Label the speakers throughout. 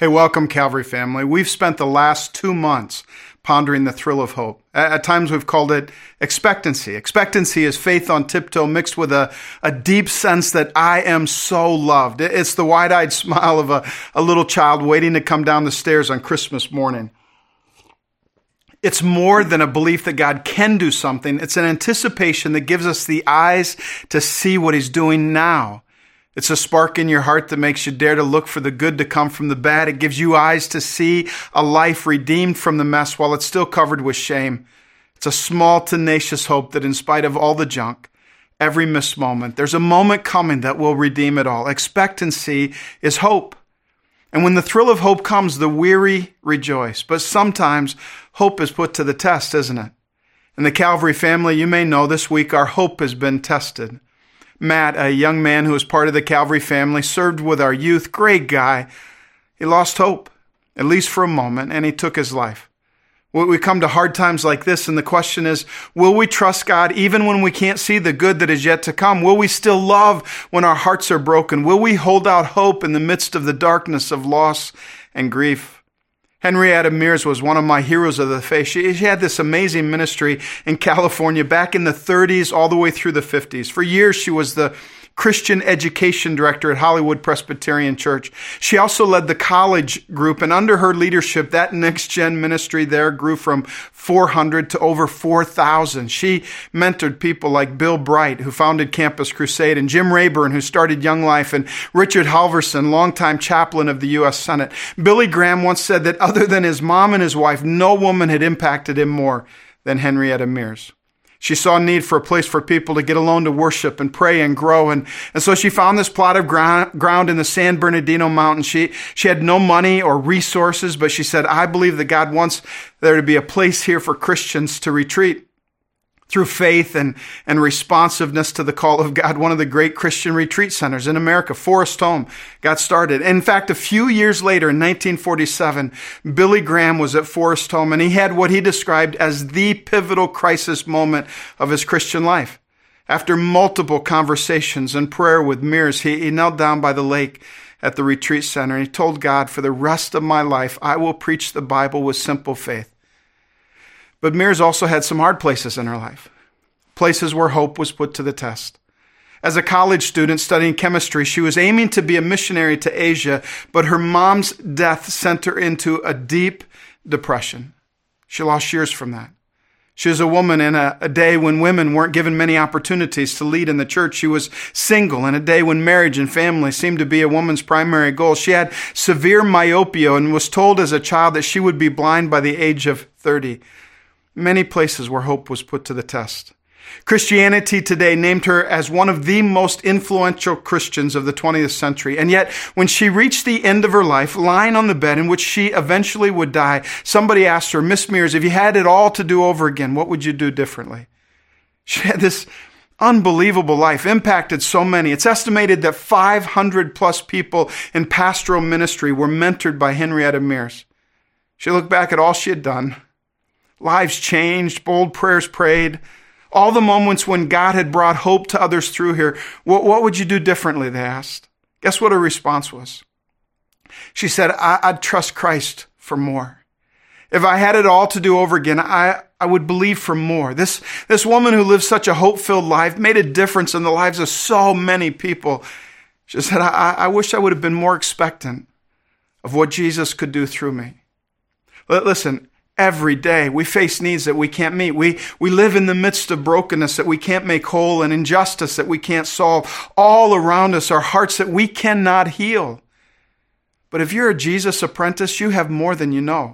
Speaker 1: Hey, welcome, Calvary family. We've spent the last 2 months pondering the thrill of hope. At times we've called it expectancy. Expectancy is faith on tiptoe mixed with a deep sense that I am so loved. It's the wide-eyed smile of a little child waiting to come down the stairs on Christmas morning. It's more than a belief that God can do something. It's an anticipation that gives us the eyes to see what He's doing now. It's a spark in your heart that makes you dare to look for the good to come from the bad. It gives you eyes to see a life redeemed from the mess while it's still covered with shame. It's a small, tenacious hope that in spite of all the junk, every missed moment, there's a moment coming that will redeem it all. Expectancy is hope. And when the thrill of hope comes, the weary rejoice. But sometimes hope is put to the test, isn't it? In the Calvary family, you may know this week our hope has been tested. Matt, a young man who was part of the Calvary family, served with our youth, great guy. He lost hope, at least for a moment, and he took his life. We come to hard times like this, and the question is, will we trust God even when we can't see the good that is yet to come? Will we still love when our hearts are broken? Will we hold out hope in the midst of the darkness of loss and grief? Henrietta Mears was one of my heroes of the faith. She had this amazing ministry in California back in the 30s all the way through the 50s. For years, she was the Christian education director at Hollywood Presbyterian Church. She also led the college group, and under her leadership, that next-gen ministry there grew from 400 to over 4,000. She mentored people like Bill Bright, who founded Campus Crusade, and Jim Rayburn, who started Young Life, and Richard Halverson, longtime chaplain of the U.S. Senate. Billy Graham once said that other than his mom and his wife, no woman had impacted him more than Henrietta Mears. She saw a need for a place for people to get alone to worship and pray and grow. And so she found this plot of ground in the San Bernardino Mountains. She had no money or resources, but she said, I believe that God wants there to be a place here for Christians to retreat. Through faith and responsiveness to the call of God, one of the great Christian retreat centers in America, Forest Home, got started. In fact, a few years later, in 1947, Billy Graham was at Forest Home, and he had what he described as the pivotal crisis moment of his Christian life. After multiple conversations and prayer with Mears, he knelt down by the lake at the retreat center, and he told God, for the rest of my life, I will preach the Bible with simple faith. But Mears also had some hard places in her life, places where hope was put to the test. As a college student studying chemistry, she was aiming to be a missionary to Asia, but her mom's death sent her into a deep depression. She lost years from that. She was a woman in a day when women weren't given many opportunities to lead in the church. She was single in a day when marriage and family seemed to be a woman's primary goal. She had severe myopia and was told as a child that she would be blind by the age of 30. Many places where hope was put to the test. Christianity Today named her as one of the most influential Christians of the 20th century. And yet, when she reached the end of her life, lying on the bed in which she eventually would die, somebody asked her, Miss Mears, if you had it all to do over again, what would you do differently? She had this unbelievable life, impacted so many. It's estimated that 500 plus people in pastoral ministry were mentored by Henrietta Mears. She looked back at all she had done. Lives changed, bold prayers prayed, all the moments when God had brought hope to others through here. What would you do differently, they asked. Guess what her response was? She said, I'd trust Christ for more. If I had it all to do over again, I would believe for more. This woman who lived such a hope-filled life made a difference in the lives of so many people. She said, I wish I would have been more expectant of what Jesus could do through me. Listen, every day we face needs that we can't meet. We live in the midst of brokenness that we can't make whole and injustice that we can't solve. All around us are hearts that we cannot heal. But if you're a Jesus apprentice, you have more than you know.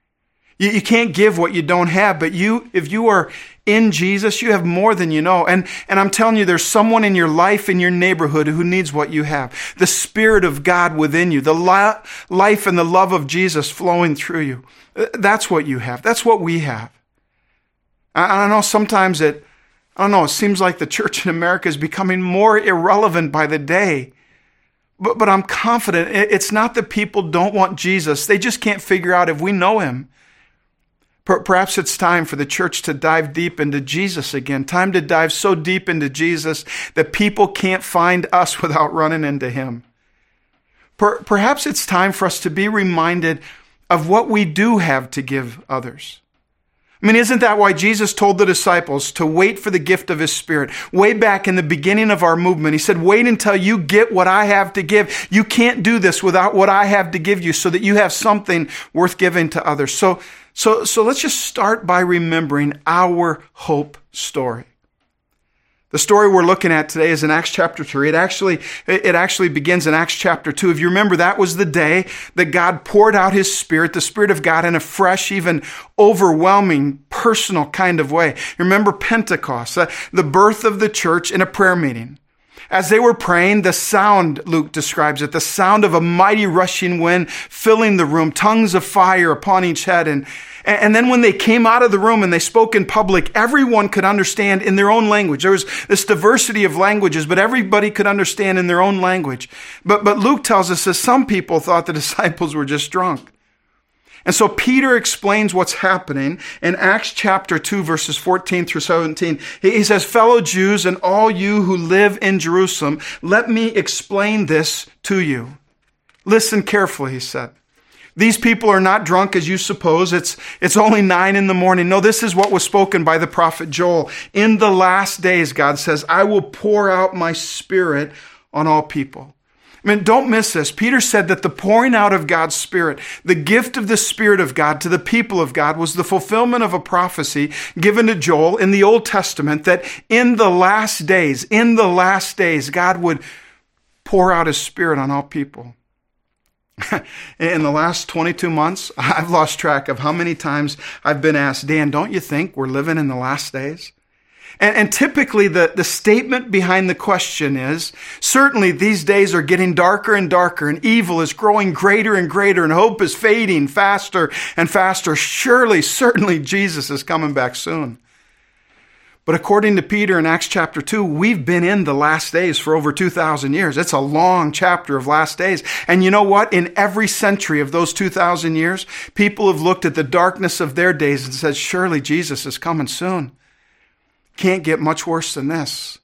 Speaker 1: You can't give what you don't have, but if you are in Jesus, you have more than you know. And I'm telling you, there's someone in your life, in your neighborhood, who needs what you have. The Spirit of God within you, the life and the love of Jesus flowing through you. That's what you have. That's what we have. I know sometimes it seems like the church in America is becoming more irrelevant by the day. But I'm confident it's not that people don't want Jesus. They just can't figure out if we know Him. Perhaps it's time for the church to dive deep into Jesus again. Time to dive so deep into Jesus that people can't find us without running into Him. Perhaps it's time for us to be reminded of what we do have to give others. I mean, isn't that why Jesus told the disciples to wait for the gift of His Spirit? Way back in the beginning of our movement, He said, wait until you get what I have to give. You can't do this without what I have to give you so that you have something worth giving to others. So let's just start by remembering our hope story. The story we're looking at today is in Acts chapter 3. It actually begins in Acts chapter 2. If you remember, that was the day that God poured out His Spirit, the Spirit of God, in a fresh, even overwhelming, personal kind of way. Remember Pentecost, the birth of the church in a prayer meeting. As they were praying, the sound, Luke describes it, the sound of a mighty rushing wind filling the room, tongues of fire upon each head. And then when they came out of the room and they spoke in public, everyone could understand in their own language. There was this diversity of languages, but everybody could understand in their own language. But Luke tells us that some people thought the disciples were just drunk. And so Peter explains what's happening in Acts chapter 2, verses 14 through 17. He says, fellow Jews and all you who live in Jerusalem, let me explain this to you. Listen carefully, he said. These people are not drunk as you suppose. It's only 9 a.m. No, this is what was spoken by the prophet Joel. In the last days, God says, I will pour out my Spirit on all people. I mean, don't miss this. Peter said that the pouring out of God's Spirit, the gift of the Spirit of God to the people of God, was the fulfillment of a prophecy given to Joel in the Old Testament that in the last days, God would pour out His Spirit on all people. In the last 22 months, I've lost track of how many times I've been asked, Dan, don't you think we're living in the last days? And typically the statement behind the question is, certainly these days are getting darker and darker, and evil is growing greater and greater, and hope is fading faster and faster. Surely, certainly Jesus is coming back soon. But according to Peter in Acts chapter 2, we've been in the last days for over 2,000 years. It's a long chapter of last days. And you know what? In every century of those 2,000 years, people have looked at the darkness of their days and said, surely Jesus is coming soon. Can't get much worse than this.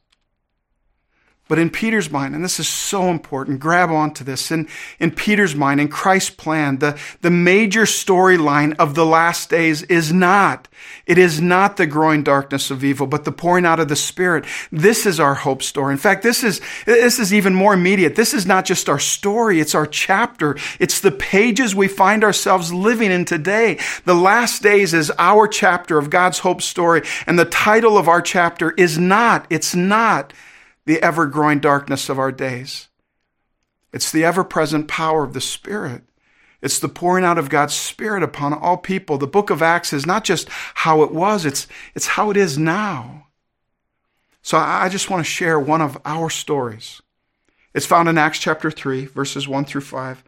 Speaker 1: But in Peter's mind, and this is so important, grab onto this, in Peter's mind, in Christ's plan, the major storyline of the last days is not the growing darkness of evil, but the pouring out of the Spirit. This is our hope story. In fact, this is even more immediate. This is not just our story, it's our chapter. It's the pages we find ourselves living in today. The last days is our chapter of God's hope story, and the title of our chapter is not the ever-growing darkness of our days. It's the ever-present power of the Spirit. It's the pouring out of God's Spirit upon all people. The book of Acts is not just how it was, it's how it is now. So I just want to share one of our stories. It's found in Acts chapter 3, verses 1 through 5.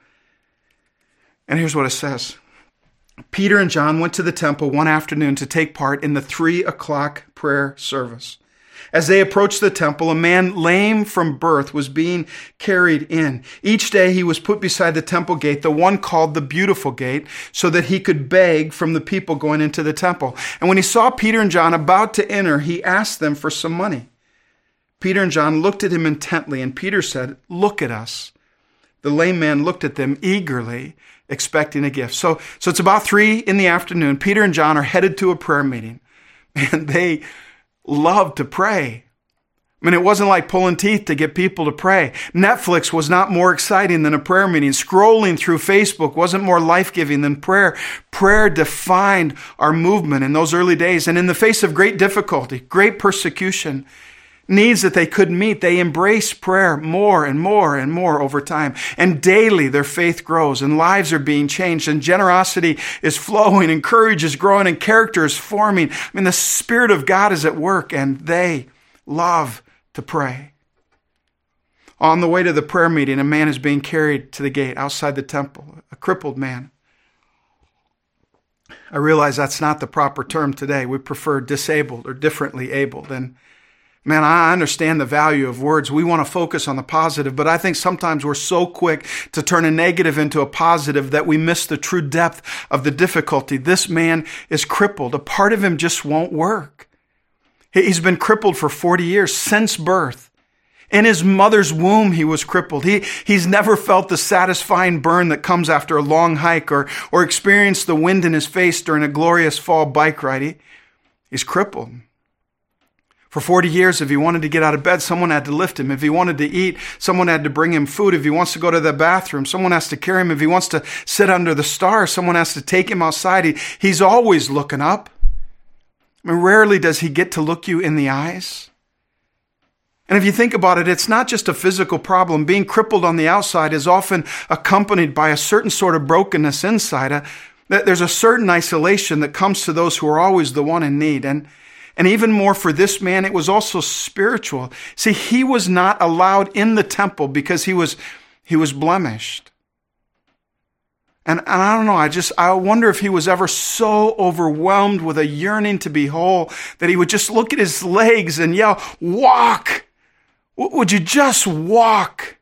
Speaker 1: And here's what it says. Peter and John went to the temple one afternoon to take part in the 3:00 prayer service. As they approached the temple, a man lame from birth was being carried in. Each day he was put beside the temple gate, the one called the Beautiful Gate, so that he could beg from the people going into the temple. And when he saw Peter and John about to enter, he asked them for some money. Peter and John looked at him intently, and Peter said, "Look at us." The lame man looked at them eagerly, expecting a gift. So it's about 3 p.m. Peter and John are headed to a prayer meeting, and they love to pray. I mean, it wasn't like pulling teeth to get people to pray. Netflix was not more exciting than a prayer meeting. Scrolling through Facebook wasn't more life-giving than prayer. Prayer defined our movement in those early days. And in the face of great difficulty, great persecution, needs that they couldn't meet, they embrace prayer more and more and more over time. And daily their faith grows, and lives are being changed, and generosity is flowing, and courage is growing, and character is forming. I mean, the Spirit of God is at work, and they love to pray. On the way to the prayer meeting, a man is being carried to the gate outside the temple, a crippled man. I realize that's not the proper term today. We prefer disabled or differently abled. And man, I understand the value of words. We want to focus on the positive, but I think sometimes we're so quick to turn a negative into a positive that we miss the true depth of the difficulty. This man is crippled. A part of him just won't work. He's been crippled for 40 years since birth. In his mother's womb, he was crippled. He's never felt the satisfying burn that comes after a long hike or experienced the wind in his face during a glorious fall bike ride. He's crippled. For 40 years, if he wanted to get out of bed, someone had to lift him. If he wanted to eat, someone had to bring him food. If he wants to go to the bathroom, someone has to carry him. If he wants to sit under the stars, someone has to take him outside. He's always looking up. I mean, rarely does he get to look you in the eyes. And if you think about it, it's not just a physical problem. Being crippled on the outside is often accompanied by a certain sort of brokenness inside. There's a certain isolation that comes to those who are always the one in need. And even more for this man, it was also spiritual. See, he was not allowed in the temple because he was blemished. And I don't know, I wonder if he was ever so overwhelmed with a yearning to be whole that he would just look at his legs and yell, "Walk! Would you just walk?"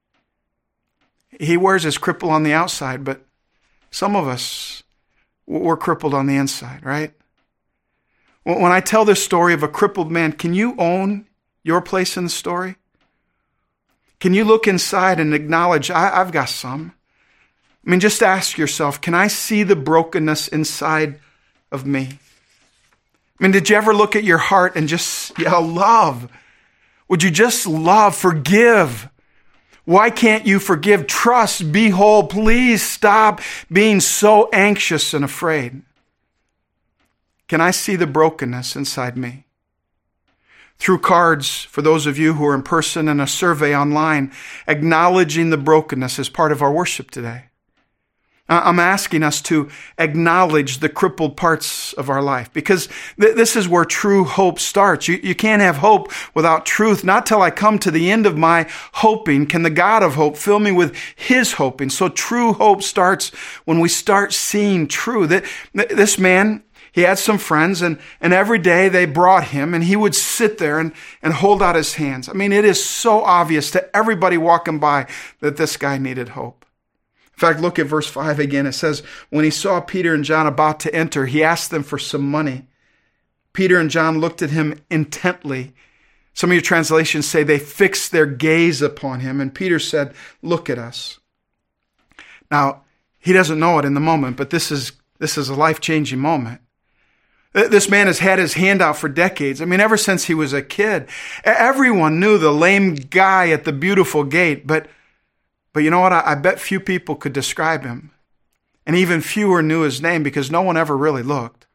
Speaker 1: He wears his cripple on the outside, but some of us, we're crippled on the inside, right? When I tell this story of a crippled man, can you own your place in the story? Can you look inside and acknowledge, I've got some? I mean, just ask yourself, can I see the brokenness inside of me? I mean, did you ever look at your heart and just yell, love? Would you just love, forgive? Why can't you forgive? Trust, be whole. Please stop being so anxious and afraid. Can I see the brokenness inside me? Through cards, for those of you who are in person, and a survey online, acknowledging the brokenness is part of our worship today. I'm asking us to acknowledge the crippled parts of our life because this is where true hope starts. You can't have hope without truth. Not till I come to the end of my hoping can the God of hope fill me with his hoping. So true hope starts when we start seeing true. This man, he had some friends and every day they brought him and he would sit there and hold out his hands. I mean, it is so obvious to everybody walking by that this guy needed hope. In fact, look at verse 5 again. It says, when he saw Peter and John about to enter, he asked them for some money. Peter and John looked at him intently. Some of your translations say they fixed their gaze upon him. And Peter said, look at us. Now, he doesn't know it in the moment, but this is a life-changing moment. This man has had his hand out for decades. I mean, ever since he was a kid. Everyone knew the lame guy at the beautiful gate, but you know what? I bet few people could describe him. And even fewer knew his name because no one ever really looked.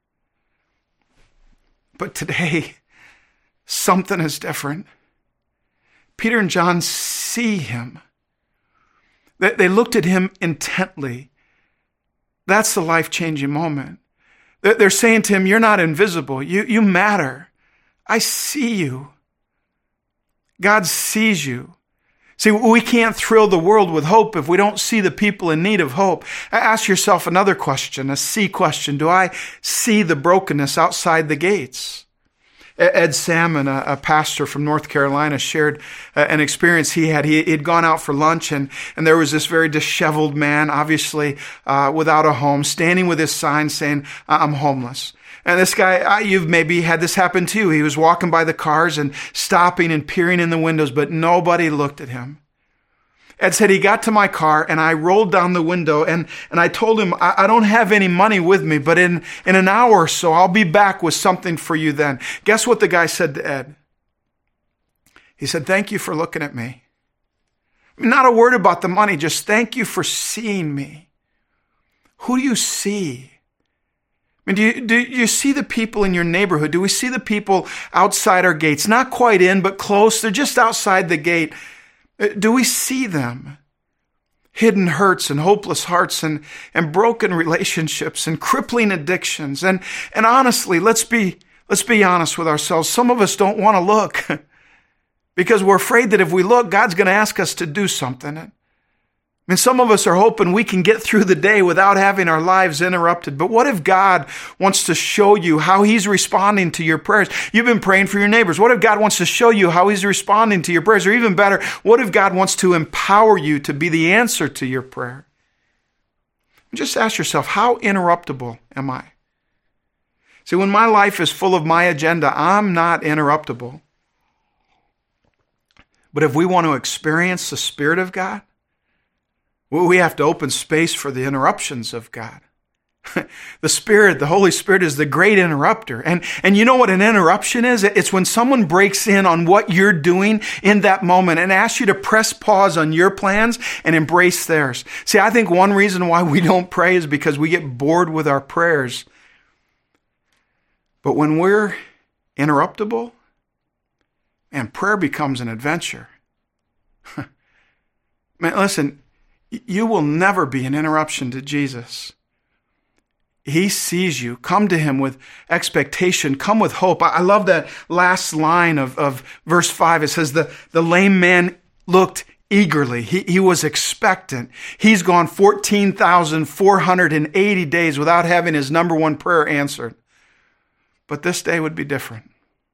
Speaker 1: But today, something is different. Peter and John see him. They looked at him intently. That's the life-changing moment. They're saying to him, you're not invisible. You matter. I see you. God sees you. See, we can't thrill the world with hope if we don't see the people in need of hope. Ask yourself another question, a C question. Do I see the brokenness outside the gates? Ed Salmon, a pastor from North Carolina, shared an experience he had. He'd gone out for lunch and there was this very disheveled man, obviously without a home, standing with his sign saying, I'm homeless. And this guy, you've maybe had this happen to you. He was walking by the cars and stopping and peering in the windows, but nobody looked at him. Ed said, he got to my car and I rolled down the window and I told him, I don't have any money with me, but in an hour or so, I'll be back with something for you then. Guess what the guy said to Ed? He said, thank you for looking at me. Not a word about the money, just thank you for seeing me. Who do you see? I mean, do you see the people in your neighborhood? Do we see the people outside our gates? Not quite in, but close. They're just outside the gate. Do we see them? Hidden hurts and hopeless hearts and broken relationships and crippling addictions. And honestly, let's be honest with ourselves. Some of us don't want to look because we're afraid that if we look, God's going to ask us to do something. I mean, some of us are hoping we can get through the day without having our lives interrupted. But what if God wants to show you how he's responding to your prayers? You've been praying for your neighbors. What if God wants to show you how he's responding to your prayers? Or even better, what if God wants to empower you to be the answer to your prayer? Just ask yourself, how interruptible am I? See, when my life is full of my agenda, I'm not interruptible. But if we want to experience the Spirit of God, we have to open space for the interruptions of God. The Spirit, the Holy Spirit is the great interrupter. And you know what an interruption is? It's when someone breaks in on what you're doing in that moment and asks you to press pause on your plans and embrace theirs. See, I think one reason why we don't pray is because we get bored with our prayers. But when we're interruptible, and prayer becomes an adventure. Man, listen, you will never be an interruption to Jesus. He sees you. Come to him with expectation. Come with hope. I love that last line of verse 5. It says, the lame man looked eagerly. He was expectant. He's gone 14,480 days without having his number one prayer answered. But this day would be different.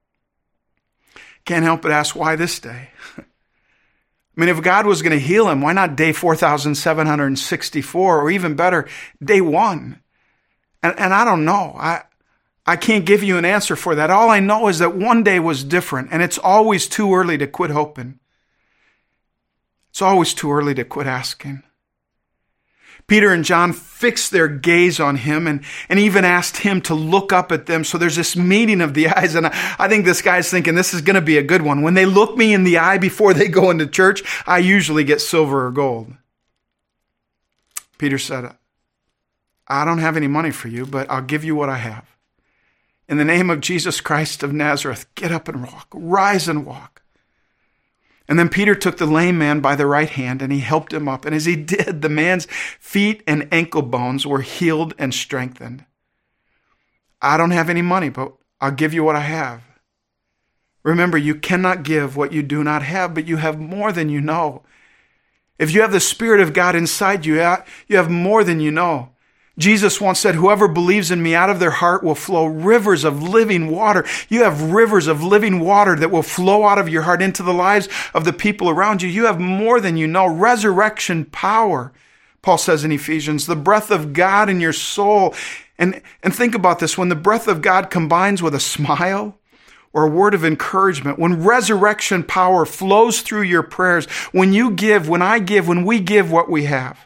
Speaker 1: Can't help but ask, why this day? I mean, if God was going to heal him, why not day 4,764, or even better, day 1? And I don't know. I can't give you an answer for that. All I know is that one day was different, and it's always too early to quit hoping. It's always too early to quit asking. Peter and John fixed their gaze on him and even asked him to look up at them. So there's this meeting of the eyes. And I think this guy's thinking this is going to be a good one. When they look me in the eye before they go into church, I usually get silver or gold. Peter said, I don't have any money for you, but I'll give you what I have. In the name of Jesus Christ of Nazareth, get up and walk. Rise and walk. And then Peter took the lame man by the right hand and he helped him up. And as he did, the man's feet and ankle bones were healed and strengthened. I don't have any money, but I'll give you what I have. Remember, you cannot give what you do not have, but you have more than you know. If you have the Spirit of God inside you, you have more than you know. Jesus once said, whoever believes in me, out of their heart will flow rivers of living water. You have rivers of living water that will flow out of your heart into the lives of the people around you. You have more than you know. Resurrection power, Paul says in Ephesians, the breath of God in your soul. And think about this, when the breath of God combines with a smile or a word of encouragement, when resurrection power flows through your prayers, when you give, when I give, when we give what we have,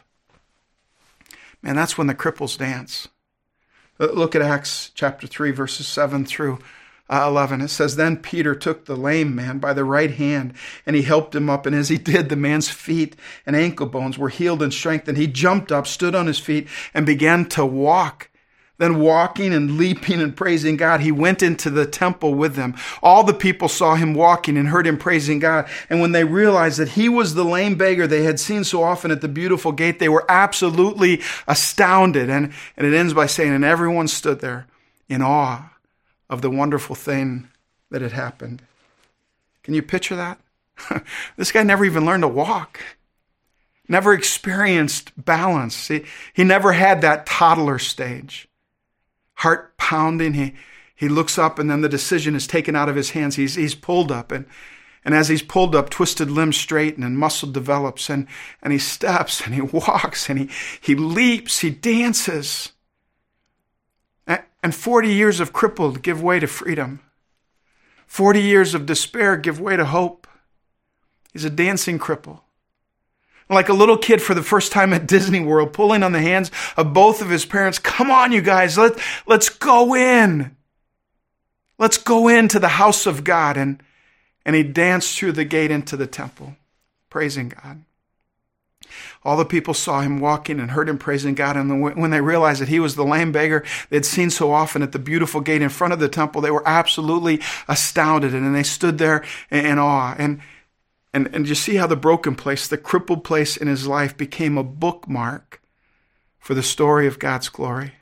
Speaker 1: man, that's when the cripples dance. Look at Acts chapter 3, verses 7 through 11. It says, then Peter took the lame man by the right hand, and he helped him up. And as he did, the man's feet and ankle bones were healed and strengthened. He jumped up, stood on his feet, and began to walk. Then walking and leaping and praising God, he went into the temple with them. All the people saw him walking and heard him praising God. And when they realized that he was the lame beggar they had seen so often at the beautiful gate, they were absolutely astounded. And it ends by saying, and everyone stood there in awe of the wonderful thing that had happened. Can you picture that? This guy never even learned to walk. Never experienced balance. He never had that toddler stage. Heart pounding, he looks up, and then the decision is taken out of his hands. He's pulled up, and as he's pulled up, twisted limbs straighten and muscle develops, and he steps and he walks and he leaps, he dances. And 40 years of crippled give way to freedom. 40 years of despair give way to hope. He's a dancing cripple. Like a little kid for the first time at Disney World, pulling on the hands of both of his parents. Come on, you guys, let's go in. Let's go into the house of God. And he danced through the gate into the temple, praising God. All the people saw him walking and heard him praising God. And when they realized that he was the lame beggar they'd seen so often at the beautiful gate in front of the temple, they were absolutely astounded. And they stood there in awe. And you see how the broken place, the crippled place in his life, became a bookmark for the story of God's glory.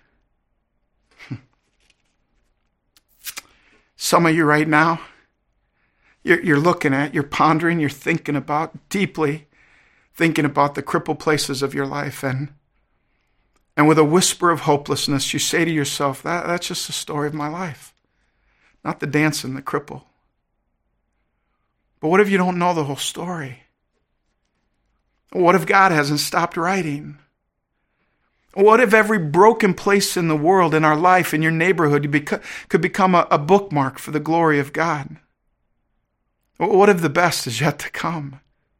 Speaker 1: Some of you right now, you're looking at, you're pondering, you're thinking about, deeply thinking about the crippled places of your life. And with a whisper of hopelessness, you say to yourself, that's just the story of my life, not the dance and the cripple. But what if you don't know the whole story? What if God hasn't stopped writing? What if every broken place in the world, in our life, in your neighborhood, could become a bookmark for the glory of God? What if the best is yet to come?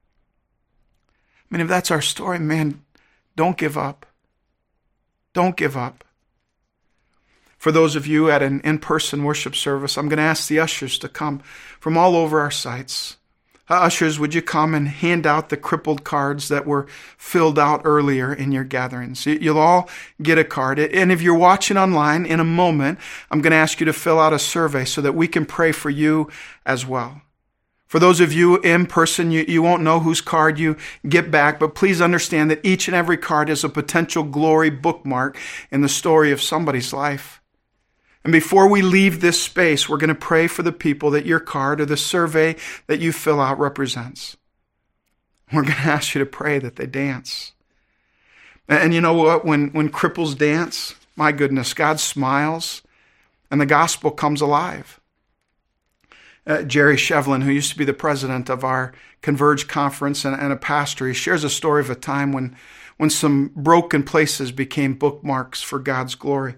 Speaker 1: I mean, if that's our story, man, don't give up. Don't give up. For those of you at an in-person worship service, I'm going to ask the ushers to come from all over our sites. Ushers, would you come and hand out the crippled cards that were filled out earlier in your gatherings? You'll all get a card. And if you're watching online, in a moment, I'm going to ask you to fill out a survey so that we can pray for you as well. For those of you in person, you won't know whose card you get back, but please understand that each and every card is a potential glory bookmark in the story of somebody's life. And before we leave this space, we're going to pray for the people that your card or the survey that you fill out represents. We're going to ask you to pray that they dance. And you know what? When cripples dance, my goodness, God smiles and the gospel comes alive. Jerry Shevlin, who used to be the president of our Converge conference and a pastor, he shares a story of a time when some broken places became bookmarks for God's glory.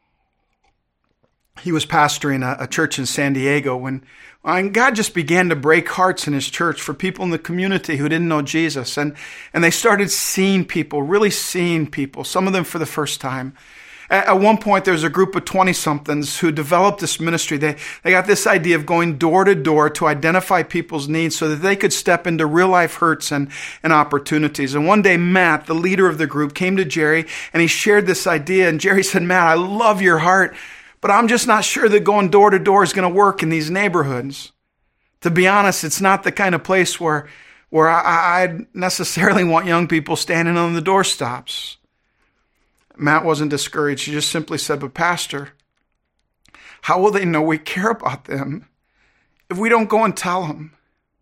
Speaker 1: He was pastoring a church in San Diego when God just began to break hearts in his church for people in the community who didn't know Jesus. And they started seeing people, really seeing people, some of them for the first time. At one point, there was a group of 20-somethings who developed this ministry. They got this idea of going door to door to identify people's needs so that they could step into real-life hurts and opportunities. And one day, Matt, the leader of the group, came to Jerry, and he shared this idea. And Jerry said, Matt, I love your heart, but I'm just not sure that going door to door is going to work in these neighborhoods. To be honest, it's not the kind of place where I necessarily want young people standing on the doorstops. Matt wasn't discouraged. He just simply said, but Pastor, how will they know we care about them if we don't go and tell them?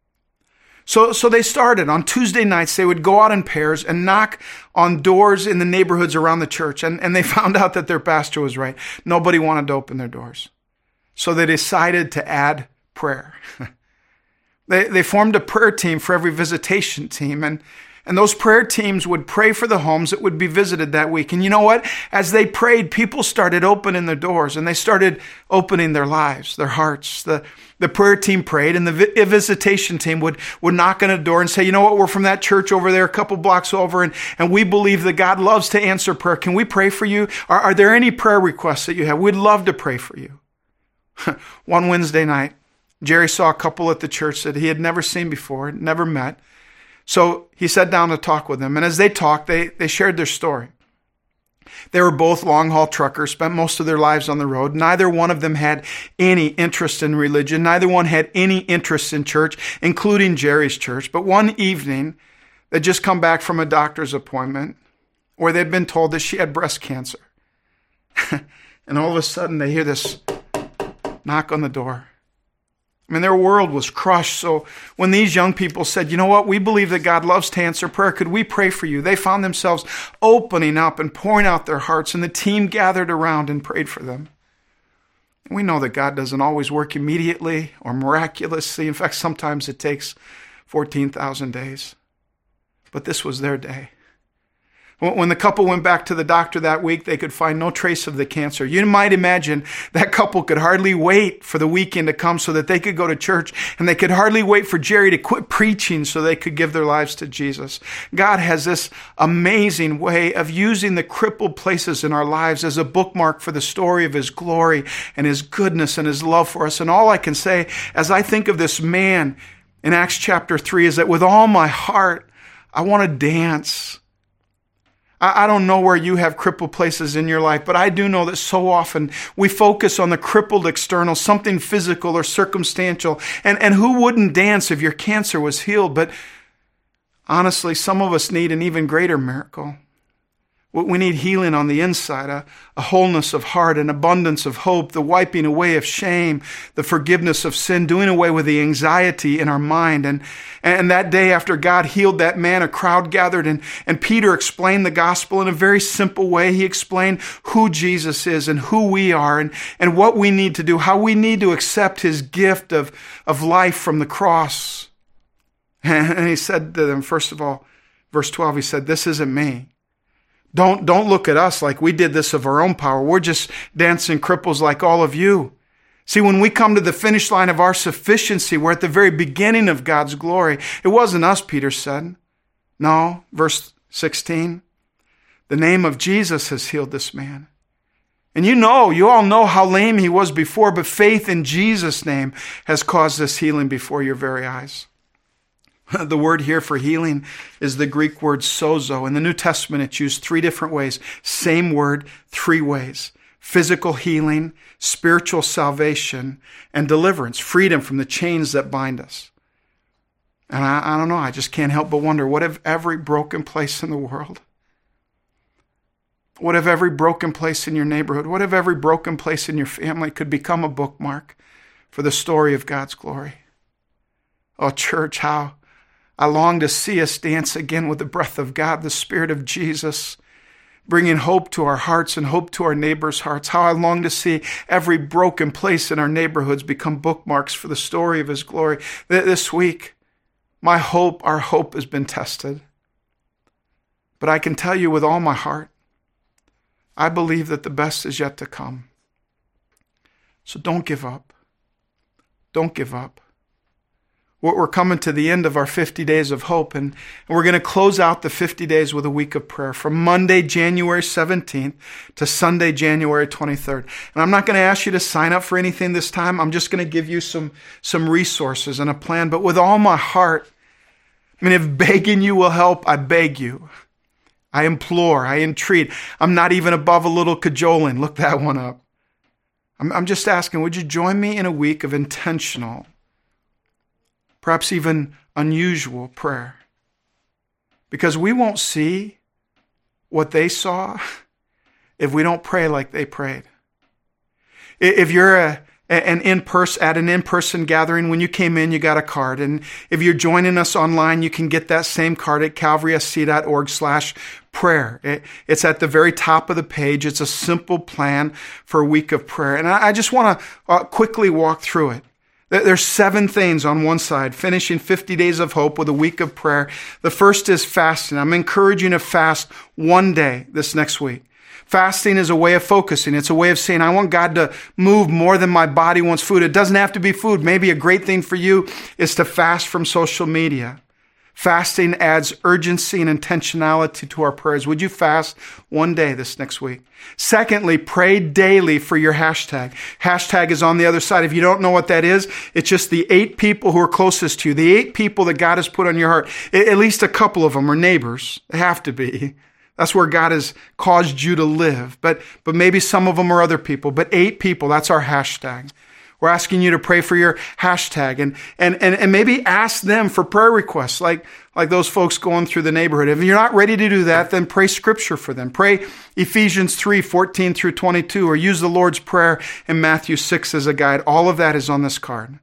Speaker 1: So they started. On Tuesday nights, they would go out in pairs and knock on doors in the neighborhoods around the church. And they found out that their pastor was right. Nobody wanted to open their doors. So they decided to add prayer. They formed a prayer team for every visitation team. And those prayer teams would pray for the homes that would be visited that week. And you know what? As they prayed, people started opening their doors and they started opening their lives, their hearts. The prayer team prayed and the visitation team would knock on a door and say, you know what? We're from that church over there, a couple blocks over, and we believe that God loves to answer prayer. Can we pray for you? Are there any prayer requests that you have? We'd love to pray for you. One Wednesday night, Jerry saw a couple at the church that he had never seen before, never met. So he sat down to talk with them. And as they talked, they shared their story. They were both long-haul truckers, spent most of their lives on the road. Neither one of them had any interest in religion. Neither one had any interest in church, including Jerry's church. But one evening, they'd just come back from a doctor's appointment where they'd been told that she had breast cancer. And all of a sudden, they hear this knock on the door. I mean, their world was crushed. So when these young people said, you know what, we believe that God loves to answer prayer. Could we pray for you? They found themselves opening up and pouring out their hearts, and the team gathered around and prayed for them. We know that God doesn't always work immediately or miraculously. In fact, sometimes it takes 14,000 days. But this was their day. When the couple went back to the doctor that week, they could find no trace of the cancer. You might imagine that couple could hardly wait for the weekend to come so that they could go to church, and they could hardly wait for Jerry to quit preaching so they could give their lives to Jesus. God has this amazing way of using the crippled places in our lives as a bookmark for the story of his glory and his goodness and his love for us. And all I can say as I think of this man in Acts chapter 3 is that with all my heart, I want to dance. I don't know where you have crippled places in your life, but I do know that so often we focus on the crippled external, something physical or circumstantial. And who wouldn't dance if your cancer was healed? But honestly, some of us need an even greater miracle. We need healing on the inside, a wholeness of heart, an abundance of hope, the wiping away of shame, the forgiveness of sin, doing away with the anxiety in our mind. And that day after God healed that man, a crowd gathered, and Peter explained the gospel in a very simple way. He explained who Jesus is and who we are and what we need to do, how we need to accept his gift of life from the cross. And he said to them, first of all, verse 12, he said, this isn't me. Don't look at us like we did this of our own power. We're just dancing cripples like all of you. See, when we come to the finish line of our sufficiency, we're at the very beginning of God's glory. It wasn't us, Peter said. No, verse 16, the name of Jesus has healed this man. And you all know how lame he was before, but faith in Jesus' name has caused this healing before your very eyes. The word here for healing is the Greek word sozo. In the New Testament, it's used 3 different ways. Same word, 3 ways. Physical healing, spiritual salvation, and deliverance, freedom from the chains that bind us. And I don't know, I just can't help but wonder, what if every broken place in the world, what if every broken place in your neighborhood, what if every broken place in your family could become a bookmark for the story of God's glory? Oh, church, how I long to see us dance again with the breath of God, the Spirit of Jesus, bringing hope to our hearts and hope to our neighbors' hearts. How I long to see every broken place in our neighborhoods become bookmarks for the story of His glory. This week, our hope has been tested. But I can tell you with all my heart, I believe that the best is yet to come. So don't give up. Don't give up. We're coming to the end of our 50 days of hope, and we're going to close out the 50 days with a week of prayer from Monday, January 17th to Sunday, January 23rd. And I'm not going to ask you to sign up for anything this time. I'm just going to give you some resources and a plan. But with all my heart, if begging you will help, I beg you. I implore, I entreat. I'm not even above a little cajoling. Look that one up. I'm just asking, would you join me in a week of intentional, perhaps even unusual prayer? Because we won't see what they saw if we don't pray like they prayed. If you're at an in-person gathering, when you came in, you got a card. And if you're joining us online, you can get that same card at calvarysc.org/prayer. It's at the very top of the page. It's a simple plan for a week of prayer. And I just want to quickly walk through it. There's 7 things on one side, finishing 50 days of hope with a week of prayer. The first is fasting. I'm encouraging you to fast one day this next week. Fasting is a way of focusing. It's a way of saying, I want God to move more than my body wants food. It doesn't have to be food. Maybe a great thing for you is to fast from social media. Fasting adds urgency and intentionality to our prayers. Would you fast one day this next week? Secondly, pray daily for your hashtag. Hashtag is on the other side. If you don't know what that is, it's just the 8 people who are closest to you, the 8 people that God has put on your heart. At least a couple of them are neighbors. They have to be. That's where God has caused you to live. But maybe some of them are other people. But 8 people, that's our hashtag. We're asking you to pray for your hashtag and maybe ask them for prayer requests like those folks going through the neighborhood. If you're not ready to do that, then pray scripture for them. Pray Ephesians 3:14 through 22, or use the Lord's Prayer in Matthew 6 as a guide. All of that is on this card.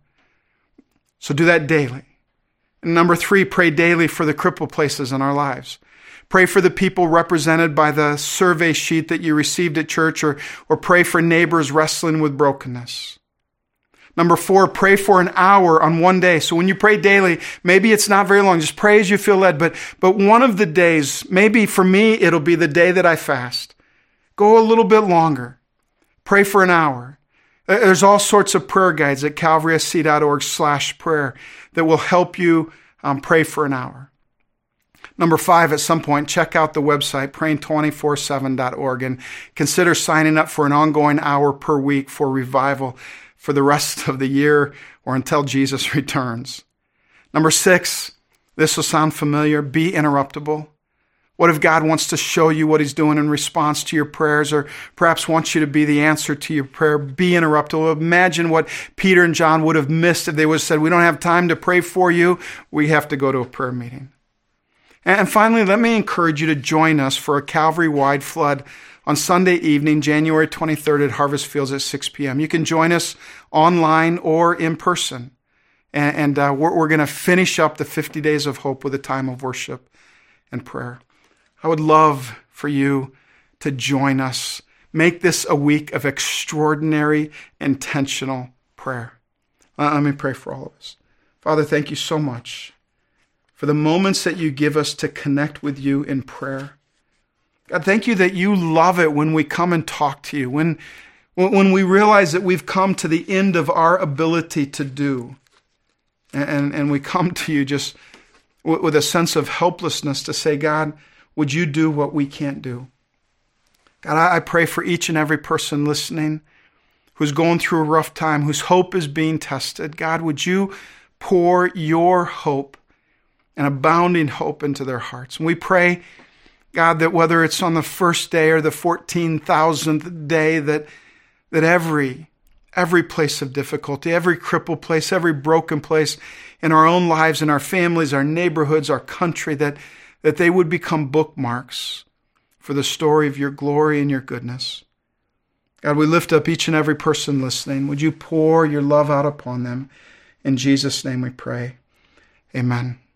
Speaker 1: So do that daily. And number 3, pray daily for the crippled places in our lives. Pray for the people represented by the survey sheet that you received at church, or pray for neighbors wrestling with brokenness. Number 4, pray for an hour on one day. So when you pray daily, maybe it's not very long. Just pray as you feel led. But one of the days, maybe for me, it'll be the day that I fast. Go a little bit longer. Pray for an hour. There's all sorts of prayer guides at calvarysc.org/prayer that will help you pray for an hour. Number 5, at some point, check out the website, praying247.org, and consider signing up for an ongoing hour per week for revival for the rest of the year or until Jesus returns. Number 6, this will sound familiar, be interruptible. What if God wants to show you what He's doing in response to your prayers, or perhaps wants you to be the answer to your prayer? Be interruptible. Imagine what Peter and John would have missed if they would have said, we don't have time to pray for you. We have to go to a prayer meeting. And finally, let me encourage you to join us for a Calvary-wide flood on Sunday evening, January 23rd at Harvest Fields at 6 p.m. You can join us online or in person. And we're going to finish up the 50 days of hope with a time of worship and prayer. I would love for you to join us. Make this a week of extraordinary, intentional prayer. Let me pray for all of us. Father, thank you so much for the moments that you give us to connect with you in prayer. God, thank you that you love it when we come and talk to you, when When we realize that we've come to the end of our ability to do, and we come to you just with a sense of helplessness to say, God, would you do what we can't do? God, I pray for each and every person listening who's going through a rough time, whose hope is being tested. God, would you pour your hope and abounding hope into their hearts? And we pray, God, that whether it's on the first day or the 14,000th day, that every place of difficulty, every crippled place, every broken place in our own lives, in our families, our neighborhoods, our country, that they would become bookmarks for the story of your glory and your goodness. God, we lift up each and every person listening. Would you pour your love out upon them? In Jesus' name we pray. Amen.